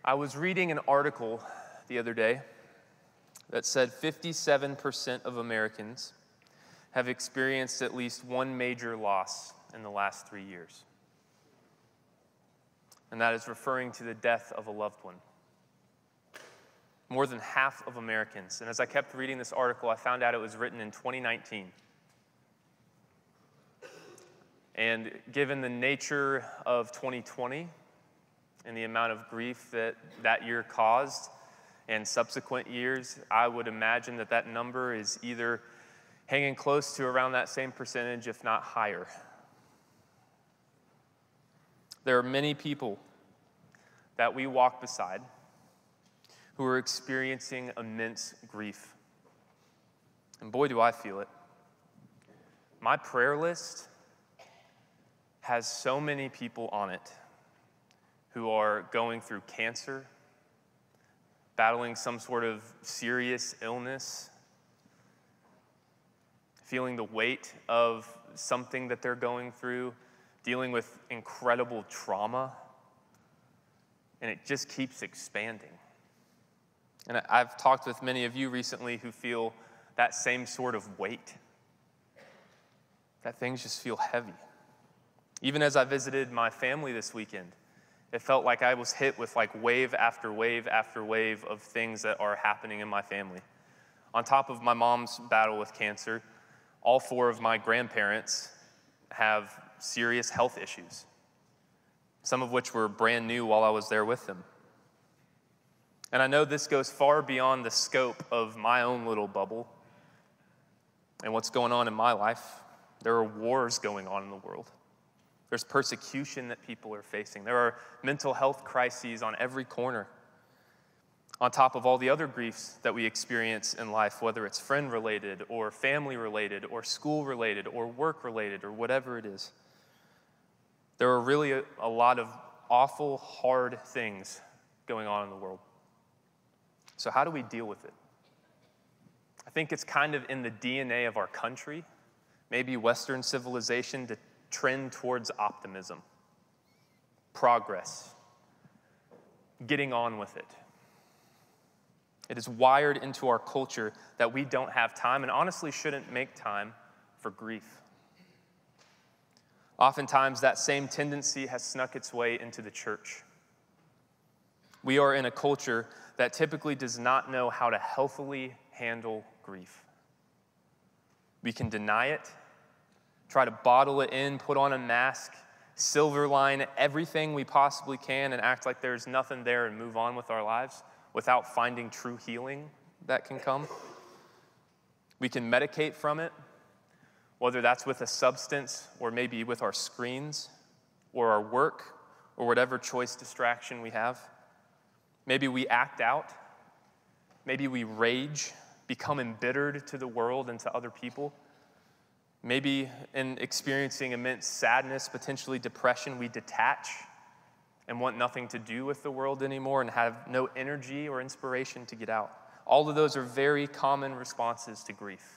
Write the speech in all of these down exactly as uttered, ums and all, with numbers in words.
I was reading an article the other day that said fifty-seven percent of Americans have experienced at least one major loss in the last three years. And that is referring to the death of a loved one. More than half of Americans. And as I kept reading this article, I found out it was written in twenty nineteen. And given the nature of twenty twenty and the amount of grief that that year caused and subsequent years, I would imagine that that number is either hanging close to around that same percentage, if not higher. There are many people that we walk beside who are experiencing immense grief. And boy, do I feel it. My prayer list has so many people on it who are going through cancer, battling some sort of serious illness, feeling the weight of something that they're going through, dealing with incredible trauma, and it just keeps expanding. And I've talked with many of you recently who feel that same sort of weight, that things just feel heavy. Even as I visited my family this weekend, it felt like I was hit with like wave after wave after wave of things that are happening in my family. On top of my mom's battle with cancer, all four of my grandparents have serious health issues, some of which were brand new while I was there with them. And I know this goes far beyond the scope of my own little bubble and what's going on in my life. There are wars going on in the world. There's persecution that people are facing. There are mental health crises on every corner, on top of all the other griefs that we experience in life, whether it's friend-related or family-related or school-related or work-related or whatever it is. There are really a, a lot of awful, hard things going on in the world. So how do we deal with it? I think it's kind of in the D N A of our country, maybe Western civilization, to trend towards optimism, progress, getting on with it. It is wired into our culture that we don't have time and honestly shouldn't make time for grief. Oftentimes, that same tendency has snuck its way into the church. We are in a culture that typically does not know how to healthily handle grief. We can deny it, try to bottle it in, put on a mask, silver line everything we possibly can, and act like there's nothing there and move on with our lives without finding true healing that can come. We can medicate from it, whether that's with a substance or maybe with our screens or our work or whatever choice distraction we have. Maybe we act out. Maybe we rage, become embittered to the world and to other people. Maybe in experiencing immense sadness, potentially depression, we detach and want nothing to do with the world anymore and have no energy or inspiration to get out. All of those are very common responses to grief.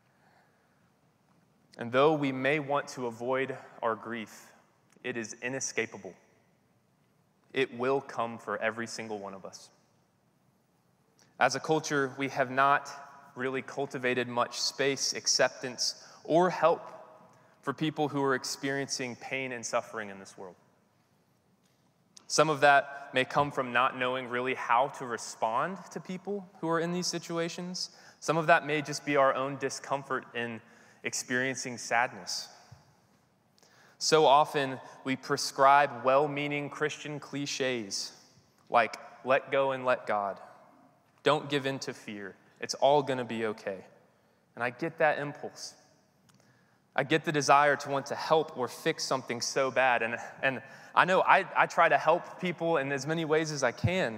And though we may want to avoid our grief, it is inescapable. It will come for every single one of us. As a culture, we have not really cultivated much space, acceptance, or help for people who are experiencing pain and suffering in this world. Some of that may come from not knowing really how to respond to people who are in these situations. Some of that may just be our own discomfort in experiencing sadness. So often we prescribe well-meaning Christian cliches like, let go and let God. Don't give in to fear. It's all gonna be okay. And I get that impulse. I get the desire to want to help or fix something so bad. And, and I know I, I try to help people in as many ways as I can.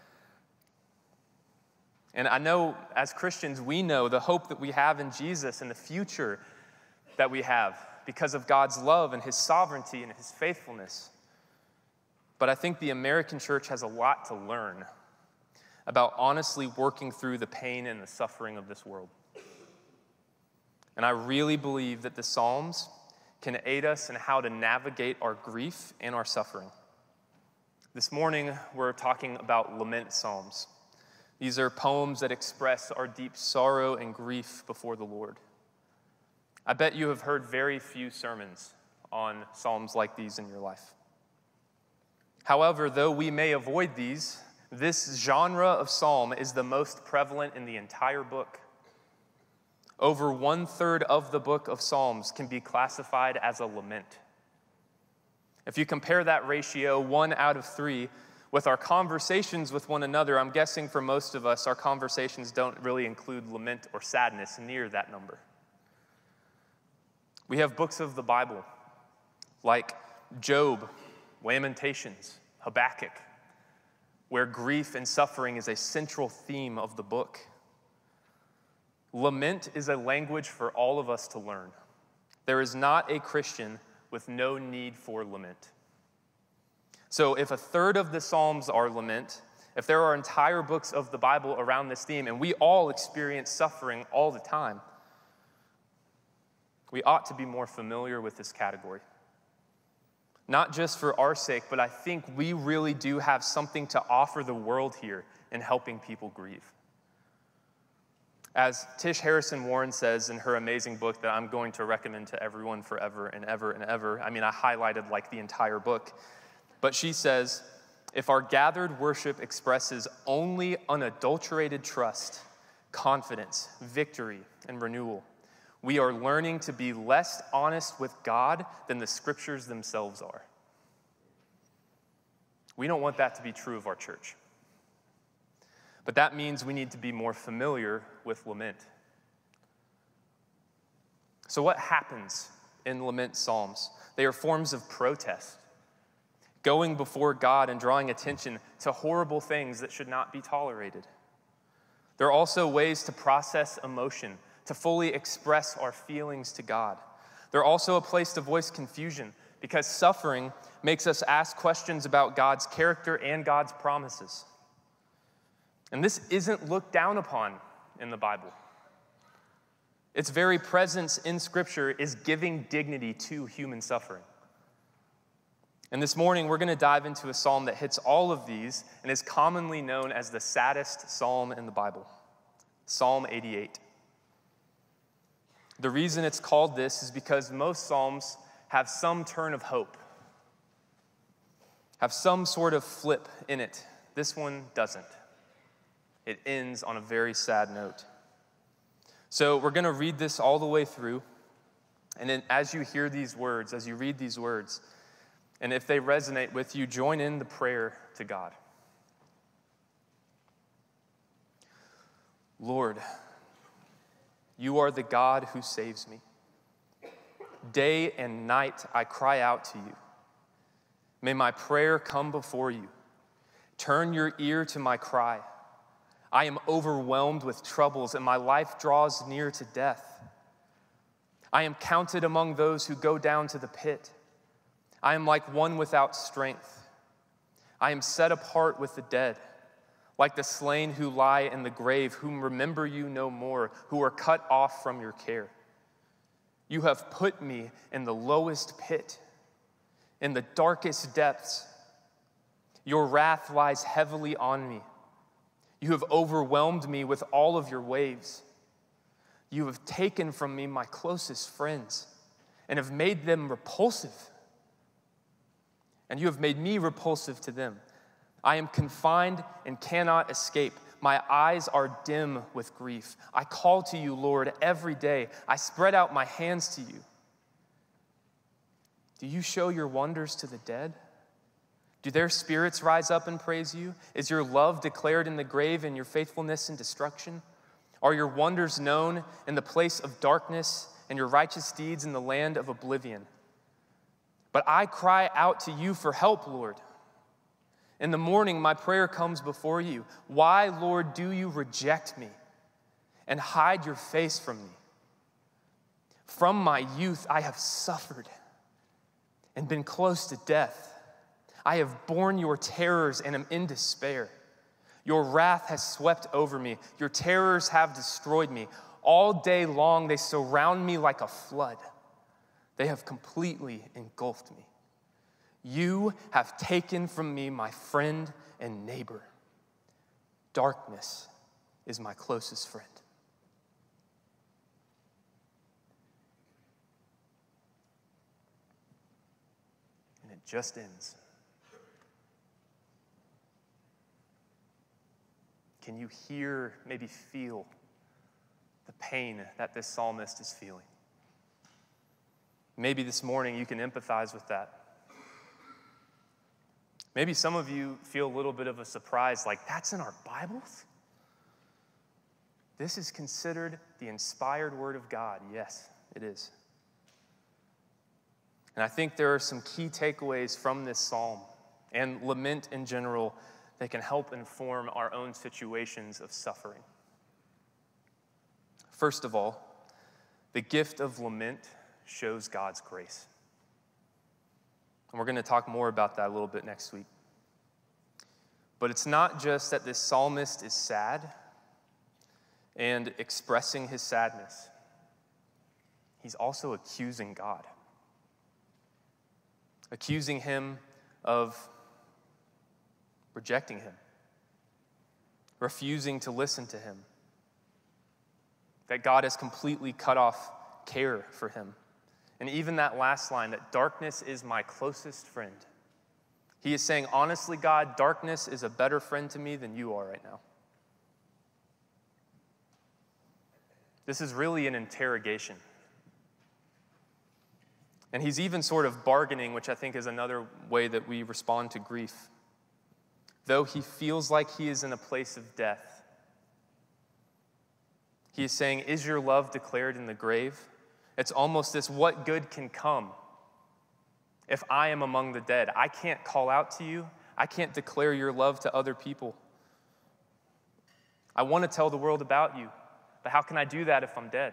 And I know as Christians, we know the hope that we have in Jesus and the future that we have because of God's love and his sovereignty and his faithfulness. But I think the American church has a lot to learn about honestly working through the pain and the suffering of this world. And I really believe that the Psalms can aid us in how to navigate our grief and our suffering. This morning, we're talking about lament psalms. These are poems that express our deep sorrow and grief before the Lord. I bet you have heard very few sermons on psalms like these in your life. However, though we may avoid these, this genre of psalm is the most prevalent in the entire book. Over one-third of the book of Psalms can be classified as a lament. If you compare that ratio, one out of three, with our conversations with one another, I'm guessing for most of us, our conversations don't really include lament or sadness near that number. We have books of the Bible like Job, Lamentations, Habakkuk, where grief and suffering is a central theme of the book. Lament is a language for all of us to learn. There is not a Christian with no need for lament. So if a third of the Psalms are lament, if there are entire books of the Bible around this theme, and we all experience suffering all the time, we ought to be more familiar with this category. Not just for our sake, but I think we really do have something to offer the world here in helping people grieve. As Tish Harrison Warren says in her amazing book that I'm going to recommend to everyone forever and ever and ever, I mean, I highlighted like the entire book, but she says, if our gathered worship expresses only unadulterated trust, confidence, victory, and renewal, we are learning to be less honest with God than the scriptures themselves are. We don't want that to be true of our church. But that means we need to be more familiar with lament. So what happens in lament psalms? They are forms of protest, going before God and drawing attention to horrible things that should not be tolerated. They're also ways to process emotion, to fully express our feelings to God. They're also a place to voice confusion, because suffering makes us ask questions about God's character and God's promises. And this isn't looked down upon in the Bible. Its very presence in Scripture is giving dignity to human suffering. And this morning, we're going to dive into a psalm that hits all of these and is commonly known as the saddest psalm in the Bible, Psalm eighty-eight. The reason it's called this is because most psalms have some turn of hope, have some sort of flip in it. This one doesn't. It ends on a very sad note. So we're going to read this all the way through. And then as you hear these words, as you read these words, and if they resonate with you, join in the prayer to God. Lord, you are the God who saves me. Day and night I cry out to you. May my prayer come before you. Turn your ear to my cry. I am overwhelmed with troubles, and my life draws near to death. I am counted among those who go down to the pit. I am like one without strength. I am set apart with the dead, like the slain who lie in the grave, whom remember you no more, who are cut off from your care. You have put me in the lowest pit, in the darkest depths. Your wrath lies heavily on me. You have overwhelmed me with all of your waves. You have taken from me my closest friends and have made them repulsive. And you have made me repulsive to them. I am confined and cannot escape. My eyes are dim with grief. I call to you, Lord, every day. I spread out my hands to you. Do you show your wonders to the dead? Do their spirits rise up and praise you? Is your love declared in the grave and your faithfulness in destruction? Are your wonders known in the place of darkness and your righteous deeds in the land of oblivion? But I cry out to you for help, Lord. In the morning, my prayer comes before you. Why, Lord, do you reject me and hide your face from me? From my youth, I have suffered and been close to death. I have borne your terrors and am in despair. Your wrath has swept over me. Your terrors have destroyed me. All day long, they surround me like a flood. They have completely engulfed me. You have taken from me my friend and neighbor. Darkness is my closest friend. And it just ends. Can you hear, maybe feel the pain that this psalmist is feeling? Maybe this morning you can empathize with that. Maybe some of you feel a little bit of a surprise, like, that's in our Bibles? This is considered the inspired word of God. Yes, it is. And I think there are some key takeaways from this psalm and lament in general that can help inform our own situations of suffering. First of all, the gift of lament shows God's grace. And we're going to talk more about that a little bit next week. But it's not just that this psalmist is sad and expressing his sadness. He's also accusing God. Accusing him of rejecting him, refusing to listen to him, that God has completely cut off care for him. And even that last line, that darkness is my closest friend. He is saying, honestly, God, darkness is a better friend to me than you are right now. This is really an interrogation. And he's even sort of bargaining, which I think is another way that we respond to grief. Though he feels like he is in a place of death, he is saying, is your love declared in the grave? It's almost this, what good can come if I am among the dead? I can't call out to you. I can't declare your love to other people. I want to tell the world about you, but how can I do that if I'm dead?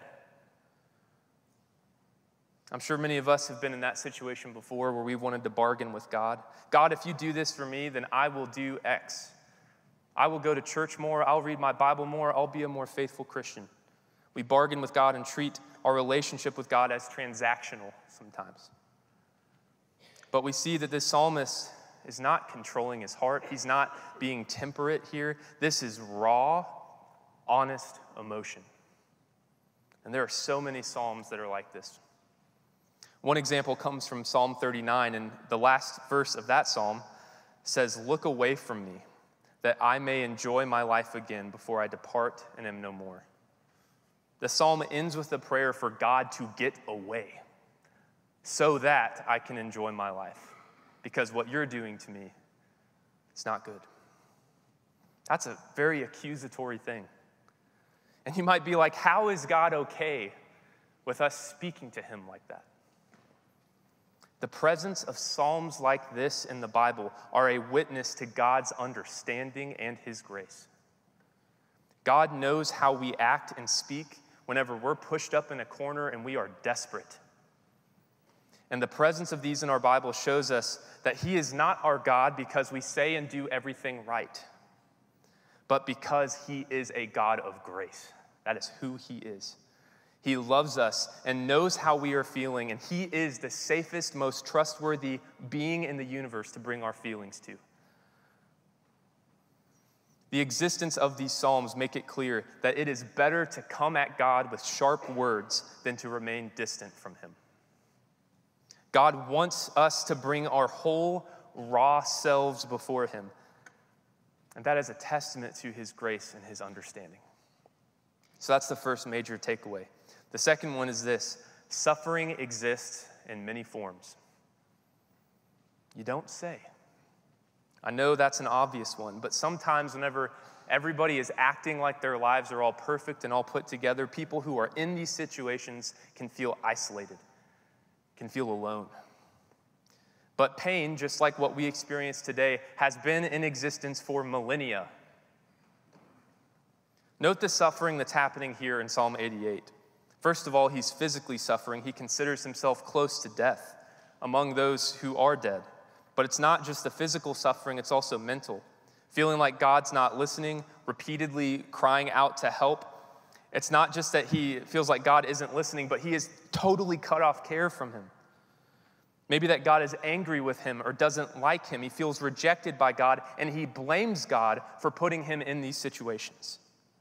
I'm sure many of us have been in that situation before where we wanted to bargain with God. God, if you do this for me, then I will do X. I will go to church more. I'll read my Bible more. I'll be a more faithful Christian. We bargain with God and treat our relationship with God as transactional sometimes. But we see that this psalmist is not controlling his heart. He's not being temperate here. This is raw, honest emotion. And there are so many psalms that are like this. One example comes from Psalm thirty-nine, and the last verse of that psalm says, "Look away from me, that I may enjoy my life again before I depart and am no more." The psalm ends with a prayer for God to get away so that I can enjoy my life, because what you're doing to me, it's not good. That's a very accusatory thing. And you might be like, how is God okay with us speaking to him like that? The presence of psalms like this in the Bible are a witness to God's understanding and his grace. God knows how we act and speak whenever we're pushed up in a corner and we are desperate. And the presence of these in our Bible shows us that he is not our God because we say and do everything right, but because he is a God of grace. That is who he is. He loves us and knows how we are feeling, and he is the safest, most trustworthy being in the universe to bring our feelings to. The existence of these psalms make it clear that it is better to come at God with sharp words than to remain distant from him. God wants us to bring our whole raw selves before him, and that is a testament to his grace and his understanding. So that's the first major takeaway. The second one is this: suffering exists in many forms. You don't say. I know that's an obvious one, but sometimes whenever everybody is acting like their lives are all perfect and all put together, people who are in these situations can feel isolated, can feel alone. But pain, just like what we experience today, has been in existence for millennia. Note the suffering that's happening here in Psalm eighty-eight. First of all, he's physically suffering. He considers himself close to death among those who are dead. But it's not just the physical suffering, it's also mental. Feeling like God's not listening, repeatedly crying out to help. It's not just that he feels like God isn't listening, but he has totally cut off care from him. Maybe that God is angry with him or doesn't like him. He feels rejected by God, and he blames God for putting him in these situations.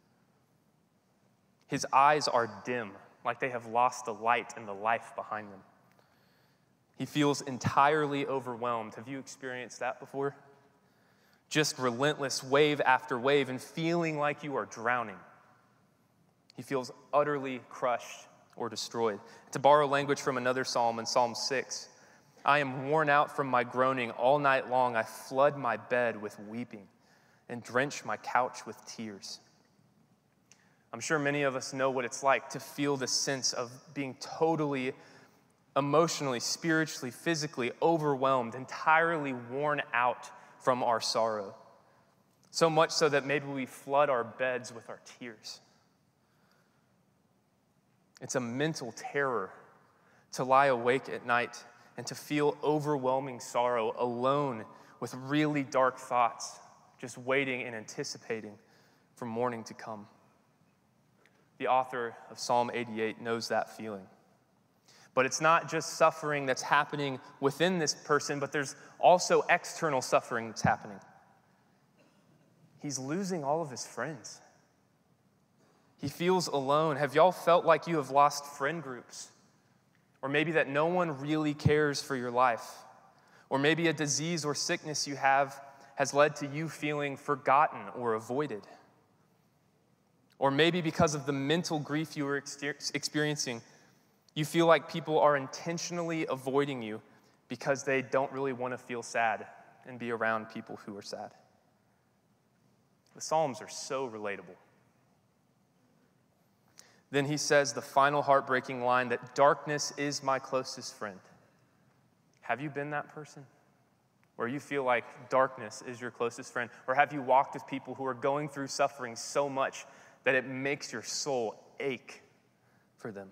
His eyes are dim, like they have lost the light and the life behind them. He feels entirely overwhelmed. Have you experienced that before? Just relentless wave after wave and feeling like you are drowning. He feels utterly crushed or destroyed. To borrow language from another psalm in Psalm six, I am worn out from my groaning all night long. I flood my bed with weeping and drench my couch with tears. I'm sure many of us know what it's like to feel the sense of being totally, emotionally, spiritually, physically overwhelmed, entirely worn out from our sorrow. So much so that maybe we flood our beds with our tears. It's a mental terror to lie awake at night and to feel overwhelming sorrow alone with really dark thoughts, just waiting and anticipating for morning to come. The author of Psalm eighty-eight knows that feeling. But it's not just suffering that's happening within this person, but there's also external suffering that's happening. He's losing all of his friends. He feels alone. Have y'all felt like you have lost friend groups? Or maybe that no one really cares for your life. Or maybe a disease or sickness you have has led to you feeling forgotten or avoided. Or maybe because of the mental grief you are experiencing, you feel like people are intentionally avoiding you because they don't really want to feel sad and be around people who are sad. The Psalms are so relatable. Then he says the final heartbreaking line that darkness is my closest friend. Have you been that person? Where you feel like darkness is your closest friend? Or have you walked with people who are going through suffering so much that it makes your soul ache for them?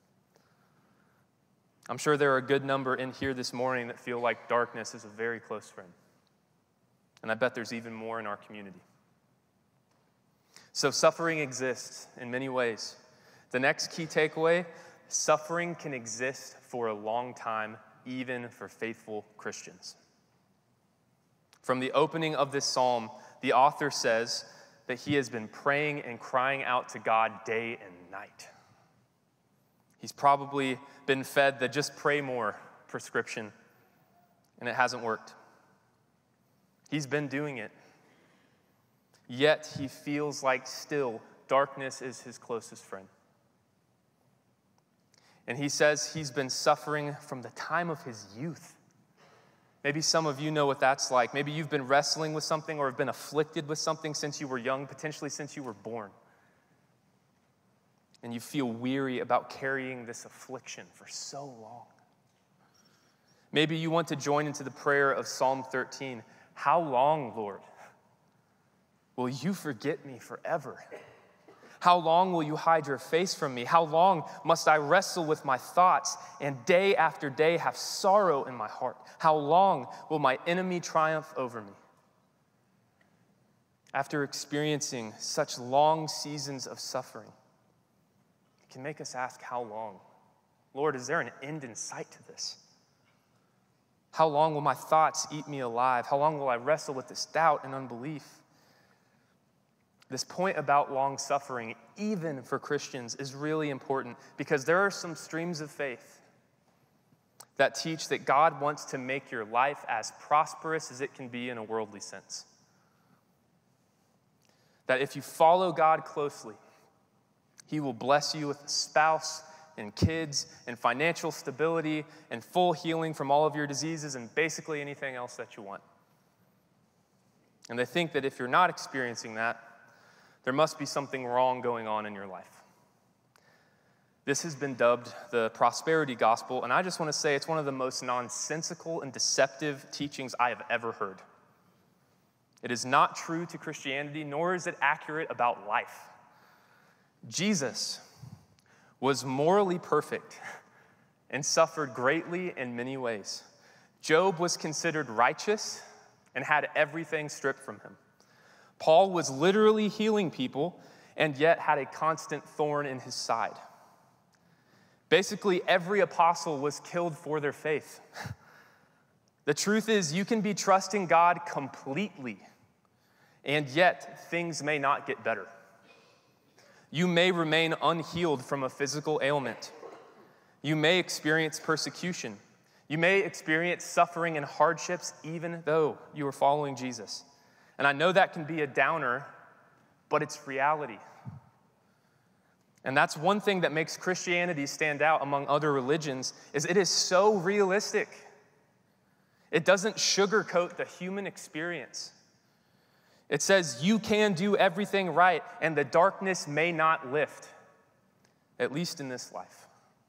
I'm sure there are a good number in here this morning that feel like darkness is a very close friend. And I bet there's even more in our community. So suffering exists in many ways. The next key takeaway, suffering can exist for a long time, even for faithful Christians. From the opening of this psalm, the author says that he has been praying and crying out to God day and night. He's probably been fed the just pray more prescription, and it hasn't worked. He's been doing it. Yet he feels like still darkness is his closest friend. And he says he's been suffering from the time of his youth. Maybe some of you know what that's like. Maybe you've been wrestling with something or have been afflicted with something since you were young, potentially since you were born. And you feel weary about carrying this affliction for so long. Maybe you want to join into the prayer of Psalm thirteen. How long, Lord, will you forget me forever? How long will you hide your face from me? How long must I wrestle with my thoughts and day after day have sorrow in my heart? How long will my enemy triumph over me? After experiencing such long seasons of suffering, it can make us ask, how long? Lord, is there an end in sight to this? How long will my thoughts eat me alive? How long will I wrestle with this doubt and unbelief? This point about long suffering, even for Christians, is really important because there are some streams of faith that teach that God wants to make your life as prosperous as it can be in a worldly sense. That if you follow God closely, He will bless you with a spouse and kids and financial stability and full healing from all of your diseases and basically anything else that you want. And they think that if you're not experiencing that, there must be something wrong going on in your life. This has been dubbed the prosperity gospel, and I just want to say it's one of the most nonsensical and deceptive teachings I have ever heard. It is not true to Christianity, nor is it accurate about life. Jesus was morally perfect and suffered greatly in many ways. Job was considered righteous and had everything stripped from him. Paul was literally healing people and yet had a constant thorn in his side. Basically, every apostle was killed for their faith. The truth is, you can be trusting God completely, and yet things may not get better. You may remain unhealed from a physical ailment. You may experience persecution. You may experience suffering and hardships even though you are following Jesus. And I know that can be a downer, but it's reality. And that's one thing that makes Christianity stand out among other religions, is it is so realistic. It doesn't sugarcoat the human experience. It says you can do everything right, and the darkness may not lift, at least in this life.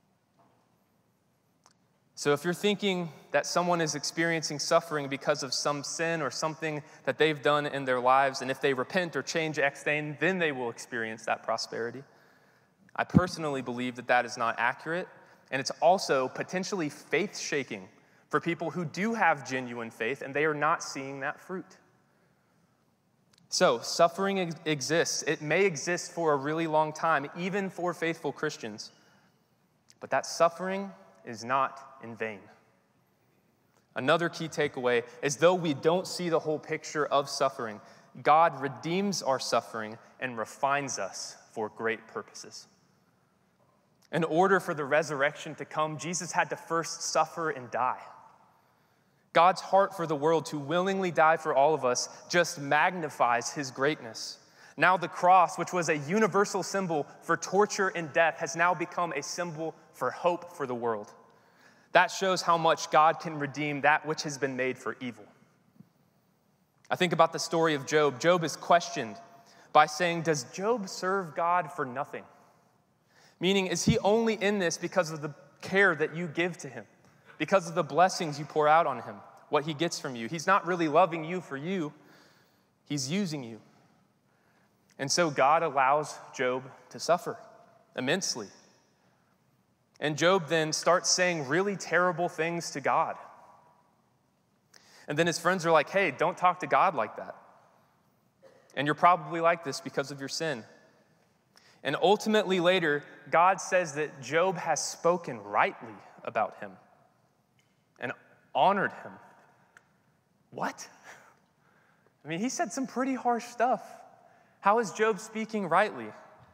So if you're thinking that someone is experiencing suffering because of some sin or something that they've done in their lives, and if they repent or change X thing, then they will experience that prosperity, I personally believe that that is not accurate, and it's also potentially faith-shaking for people who do have genuine faith and they are not seeing that fruit. So, suffering ex- exists. It may exist for a really long time, even for faithful Christians. But that suffering is not in vain. Another key takeaway is, though we don't see the whole picture of suffering, God redeems our suffering and refines us for great purposes. In order for the resurrection to come, Jesus had to first suffer and die. God's heart for the world to willingly die for all of us just magnifies his greatness. Now the cross, which was a universal symbol for torture and death, has now become a symbol for hope for the world. That shows how much God can redeem that which has been made for evil. I think about the story of Job. Job is questioned by saying, does Job serve God for nothing? Meaning, is he only in this because of the care that you give to him? Because of the blessings you pour out on him, what he gets from you. He's not really loving you for you. He's using you. And so God allows Job to suffer immensely. And Job then starts saying really terrible things to God. And then his friends are like, hey, don't talk to God like that. And you're probably like this because of your sin. And ultimately later, God says that Job has spoken rightly about him and honored him. What? I mean, he said some pretty harsh stuff. How is Job speaking rightly?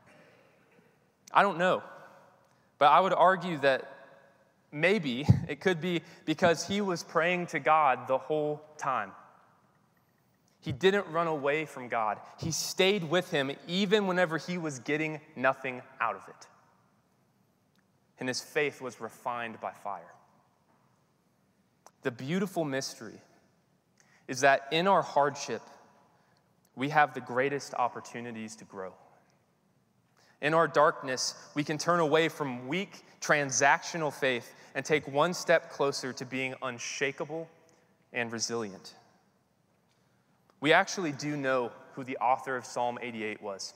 I don't know. But I would argue that maybe it could be because he was praying to God the whole time. He didn't run away from God. He stayed with him even whenever he was getting nothing out of it. And his faith was refined by fire. The beautiful mystery is that in our hardship, we have the greatest opportunities to grow. In our darkness, we can turn away from weak, transactional faith and take one step closer to being unshakable and resilient. We actually do know who the author of Psalm eighty-eight was.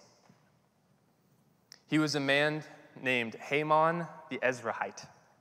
He was a man named Heman the Ezrahite.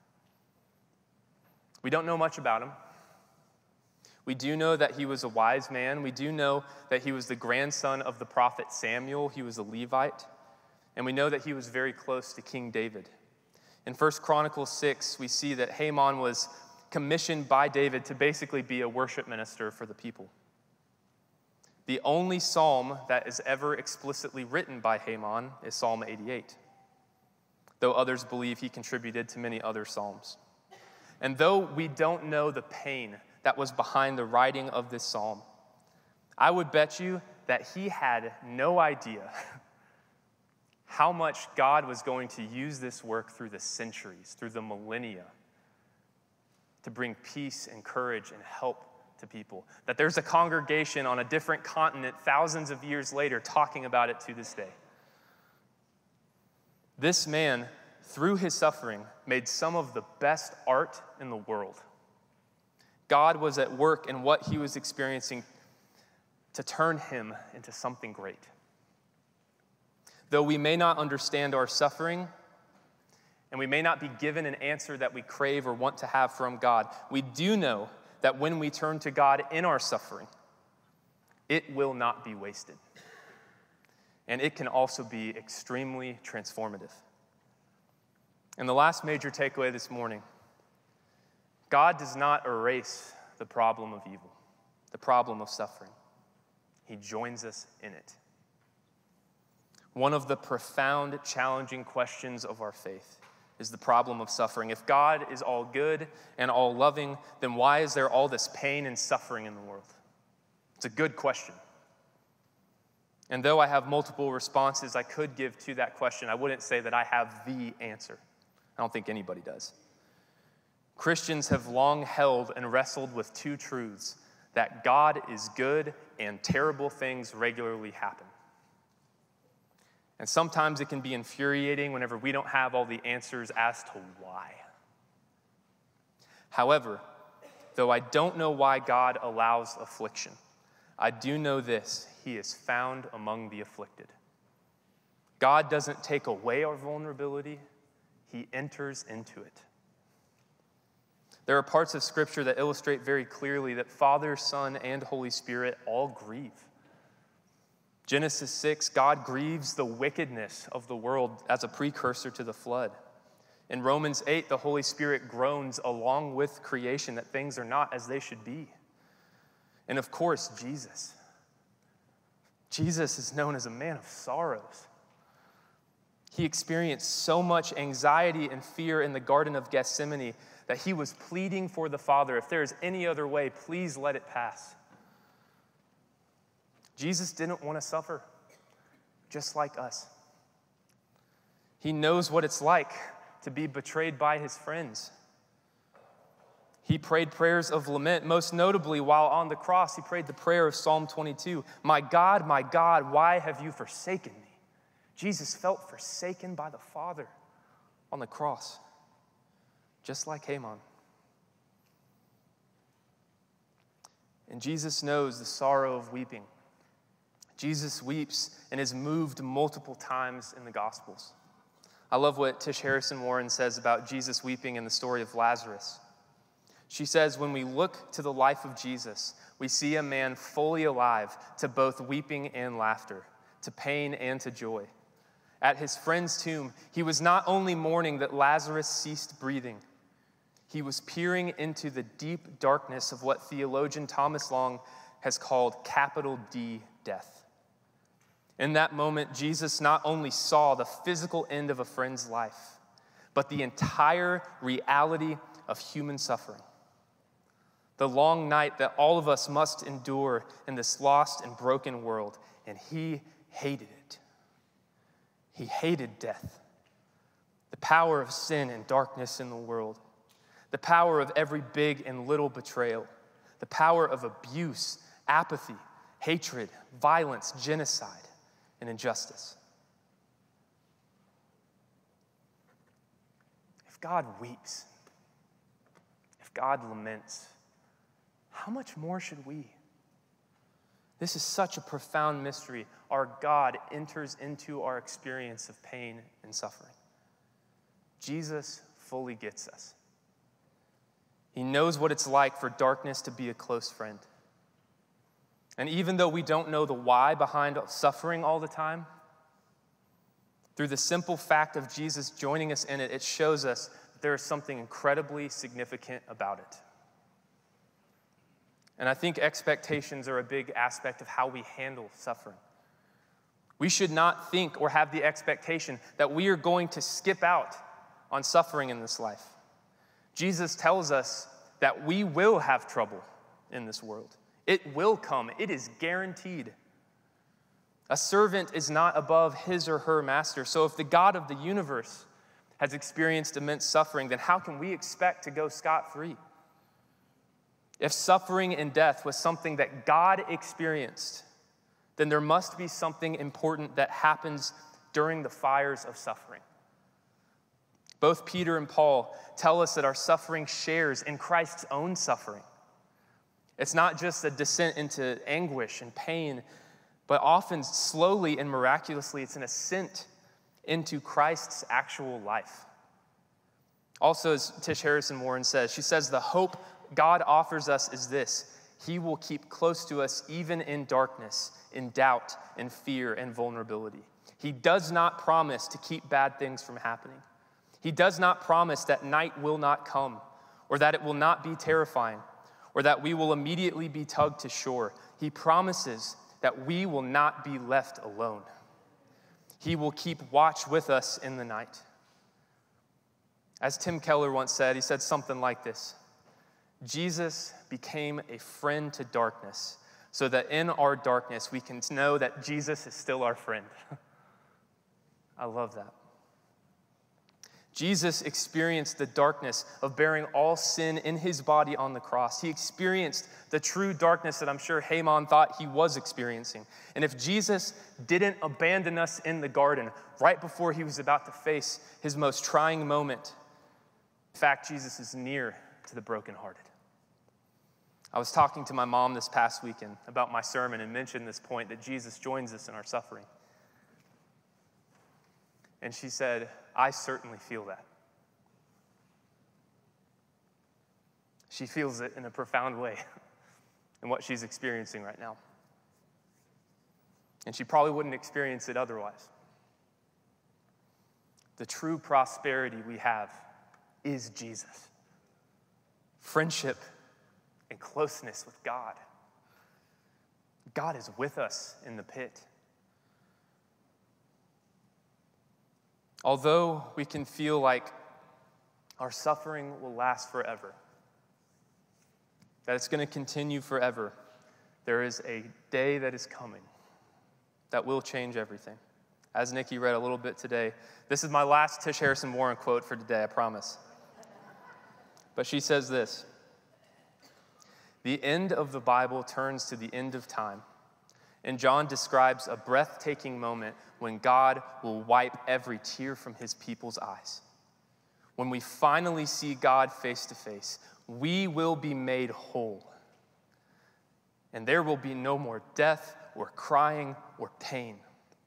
We don't know much about him. We do know that he was a wise man. We do know that he was the grandson of the prophet Samuel. He was a Levite. And we know that he was very close to King David. In First Chronicles six, we see that Heman was commissioned by David to basically be a worship minister for the people. The only psalm that is ever explicitly written by Heman is Psalm eighty-eight, though others believe he contributed to many other psalms. And though we don't know the pain that was behind the writing of this psalm, I would bet you that he had no idea how much God was going to use this work through the centuries, through the millennia, to bring peace and courage and help to people. That there's a congregation on a different continent thousands of years later talking about it to this day. This man, through his suffering, made some of the best art in the world. God was at work in what he was experiencing to turn him into something great. Though we may not understand our suffering, and we may not be given an answer that we crave or want to have from God, we do know that when we turn to God in our suffering, it will not be wasted. And it can also be extremely transformative. And the last major takeaway this morning, God does not erase the problem of evil, the problem of suffering. He joins us in it. One of the profound, challenging questions of our faith is the problem of suffering. If God is all good and all loving, then why is there all this pain and suffering in the world? It's a good question. And though I have multiple responses I could give to that question, I wouldn't say that I have the answer. I don't think anybody does. Christians have long held and wrestled with two truths: that God is good and terrible things regularly happen. And sometimes it can be infuriating whenever we don't have all the answers as to why. However, though I don't know why God allows affliction, I do know this: He is found among the afflicted. God doesn't take away our vulnerability, He enters into it. There are parts of Scripture that illustrate very clearly that Father, Son, and Holy Spirit all grieve. Genesis six, God grieves the wickedness of the world as a precursor to the flood. In Romans eight, the Holy Spirit groans along with creation that things are not as they should be. And of course, Jesus. Jesus is known as a man of sorrows. He experienced so much anxiety and fear in the Garden of Gethsemane that he was pleading for the Father, if there is any other way, please let it pass. Jesus didn't want to suffer, just like us. He knows what it's like to be betrayed by his friends. He prayed prayers of lament. Most notably, while on the cross, he prayed the prayer of Psalm twenty-two. My God, my God, why have you forsaken me? Jesus felt forsaken by the Father on the cross, just like Haman. And Jesus knows the sorrow of weeping. Jesus weeps and is moved multiple times in the Gospels. I love what Tish Harrison Warren says about Jesus weeping in the story of Lazarus. She says, when we look to the life of Jesus, we see a man fully alive to both weeping and laughter, to pain and to joy. At his friend's tomb, he was not only mourning that Lazarus ceased breathing, he was peering into the deep darkness of what theologian Thomas Long has called capital D death. In that moment, Jesus not only saw the physical end of a friend's life, but the entire reality of human suffering. The long night that all of us must endure in this lost and broken world, and he hated it. He hated death, the power of sin and darkness in the world, the power of every big and little betrayal, the power of abuse, apathy, hatred, violence, genocide, and injustice. If God weeps, if God laments, how much more should we? This is such a profound mystery. Our God enters into our experience of pain and suffering. Jesus fully gets us. He knows what it's like for darkness to be a close friend. And even though we don't know the why behind suffering all the time, through the simple fact of Jesus joining us in it, it shows us that there is something incredibly significant about it. And I think expectations are a big aspect of how we handle suffering. We should not think or have the expectation that we are going to skip out on suffering in this life. Jesus tells us that we will have trouble in this world. It will come. It is guaranteed. A servant is not above his or her master. So if the God of the universe has experienced immense suffering, then how can we expect to go scot-free? If suffering and death was something that God experienced, then there must be something important that happens during the fires of suffering. Both Peter and Paul tell us that our suffering shares in Christ's own suffering. It's not just a descent into anguish and pain, but often slowly and miraculously, it's an ascent into Christ's actual life. Also, as Tish Harrison Warren says, she says, the hope God offers us is this: He will keep close to us even in darkness, in doubt, in fear, and vulnerability. He does not promise to keep bad things from happening. He does not promise that night will not come, or that it will not be terrifying, or that we will immediately be tugged to shore. He promises that we will not be left alone. He will keep watch with us in the night. As Tim Keller once said, he said something like this: Jesus became a friend to darkness so that in our darkness we can know that Jesus is still our friend. I love that. Jesus experienced the darkness of bearing all sin in his body on the cross. He experienced the true darkness that I'm sure Haman thought he was experiencing. And if Jesus didn't abandon us in the garden right before he was about to face his most trying moment, in fact, Jesus is near to the brokenhearted. I was talking to my mom this past weekend about my sermon and mentioned this point that Jesus joins us in our suffering. And she said, I certainly feel that. She feels it in a profound way in what she's experiencing right now. And she probably wouldn't experience it otherwise. The true prosperity we have is Jesus. Friendship and closeness with God. God is with us in the pit. Although we can feel like our suffering will last forever, that it's going to continue forever, there is a day that is coming that will change everything. As Nikki read a little bit today, this is my last Tish Harrison Warren quote for today, I promise. But she says this: the end of the Bible turns to the end of time, and John describes a breathtaking moment when God will wipe every tear from his people's eyes. When we finally see God face to face, we will be made whole. And there will be no more death or crying or pain.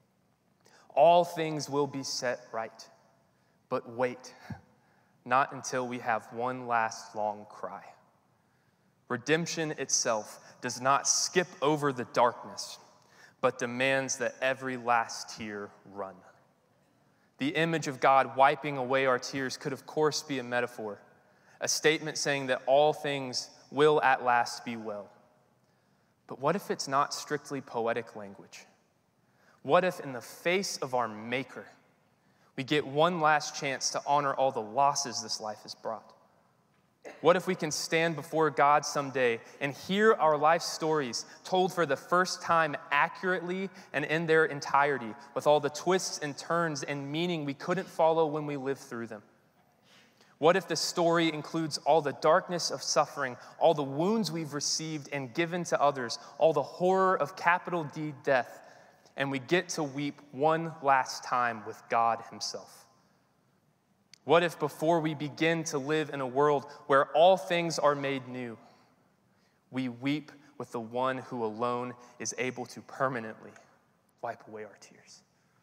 All things will be set right. But wait, not until we have one last long cry. Redemption itself does not skip over the darkness, but demands that every last tear run. The image of God wiping away our tears could, of course, be a metaphor, a statement saying that all things will at last be well. But what if it's not strictly poetic language? What if in the face of our Maker, we get one last chance to honor all the losses this life has brought? What if we can stand before God someday and hear our life stories told for the first time accurately and in their entirety, with all the twists and turns and meaning we couldn't follow when we lived through them? What if the story includes all the darkness of suffering, all the wounds we've received and given to others, all the horror of capital D death, and we get to weep one last time with God himself? What if before we begin to live in a world where all things are made new, we weep with the one who alone is able to permanently wipe away our tears?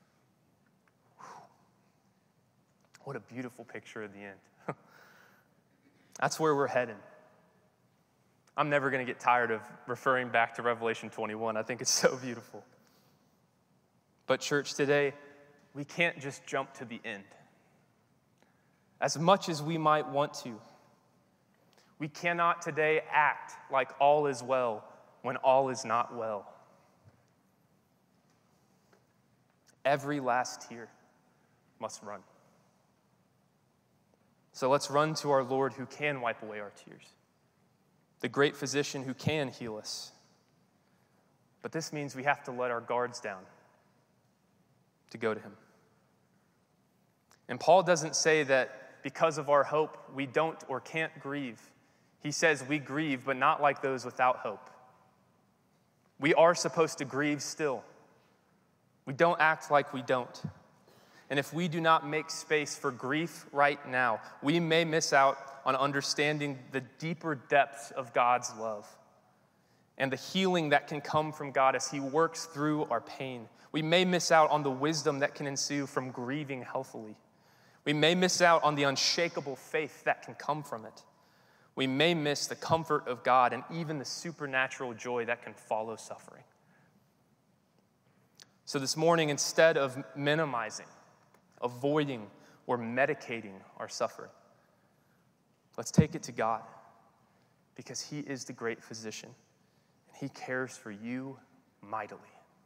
Whew. What a beautiful picture of the end. That's where we're heading. I'm never going to get tired of referring back to Revelation twenty-one. I think it's so beautiful. But church, today, we can't just jump to the end. As much as we might want to, we cannot today act like all is well when all is not well. Every last tear must run. So let's run to our Lord who can wipe away our tears, the great physician who can heal us. But this means we have to let our guards down to go to him. And Paul doesn't say that because of our hope, we don't or can't grieve. He says we grieve, but not like those without hope. We are supposed to grieve still. We don't act like we don't. And if we do not make space for grief right now, we may miss out on understanding the deeper depths of God's love and the healing that can come from God as he works through our pain. We may miss out on the wisdom that can ensue from grieving healthily. We may miss out on the unshakable faith that can come from it. We may miss the comfort of God and even the supernatural joy that can follow suffering. So this morning, instead of minimizing, avoiding, or medicating our suffering, let's take it to God because he is the great physician, and he cares for you mightily.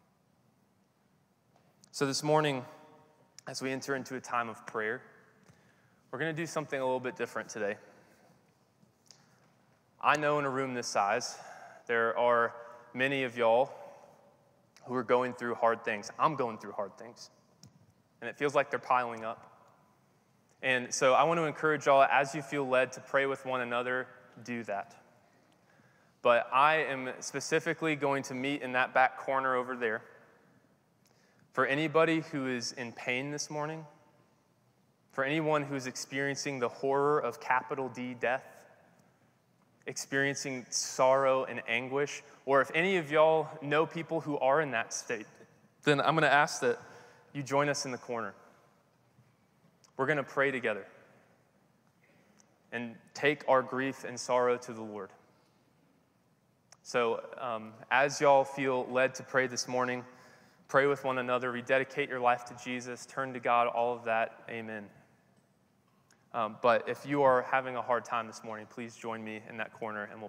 So this morning, as we enter into a time of prayer, we're going to do something a little bit different today. I know in a room this size, there are many of y'all who are going through hard things. I'm going through hard things, and it feels like they're piling up. And so I want to encourage y'all, as you feel led to pray with one another, do that. But I am specifically going to meet in that back corner over there. For anybody who is in pain this morning, for anyone who is experiencing the horror of capital D death, experiencing sorrow and anguish, or if any of y'all know people who are in that state, then I'm going to ask that you join us in the corner. We're going to pray together and take our grief and sorrow to the Lord. So um, as y'all feel led to pray this morning, pray with one another, rededicate your life to Jesus, turn to God, all of that, amen. Um, but if you are having a hard time this morning, please join me in that corner and we'll